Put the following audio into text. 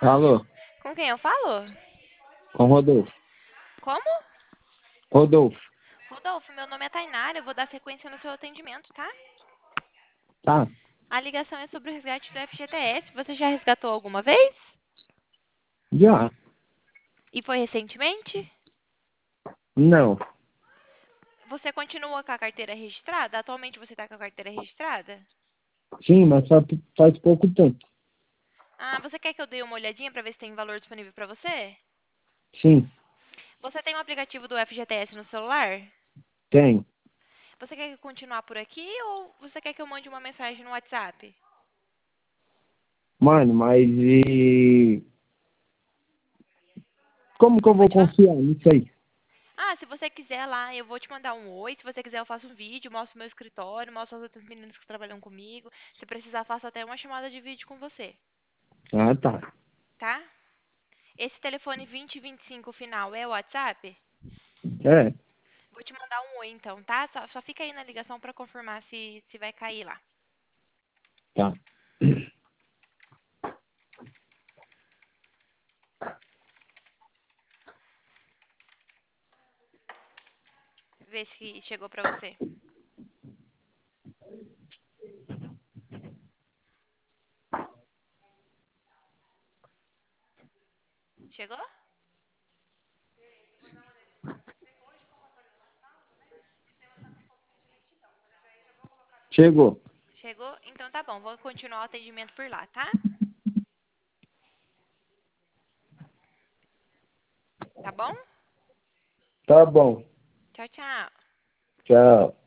Alô, Com quem eu falo? com Rodolfo. Como? Rodolfo, Rodolfo, meu nome é Tainara, eu vou dar sequência no seu atendimento, tá? tá? A ligação é sobre o resgate do FGTS. Você já resgatou alguma vez? Já? E foi recentemente? Não. Você continua com a carteira registrada? Atualmente você está com a carteira registrada? Sim, mas faz pouco tempo. Ah, você quer que eu dê uma olhadinha para ver se tem valor disponível para você? Sim, Você tem um aplicativo do FGTS no celular? tem. Você quer continuar por aqui ou você quer que eu mande uma mensagem no WhatsApp? Mano, mas e... Como que eu vou Pode falar? confiar nisso aí? Ah, se você quiser lá, eu vou te mandar um oi. Se você quiser, eu faço um vídeo, mostro meu escritório, mostro as outras meninas que trabalham comigo. Se precisar, faço até uma chamada de vídeo com você, Ah, tá. tá? Esse telefone 2025 final é o WhatsApp? É, Vou te mandar um oi então, tá? Só fica aí na ligação pra confirmar se vai cair lá. tá. Vê se chegou pra você. Chegou? Chegou. Chegou? Então tá bom, vou continuar o atendimento por lá, tá? Tá bom? Tá bom. Tchau, tchau. Tchau.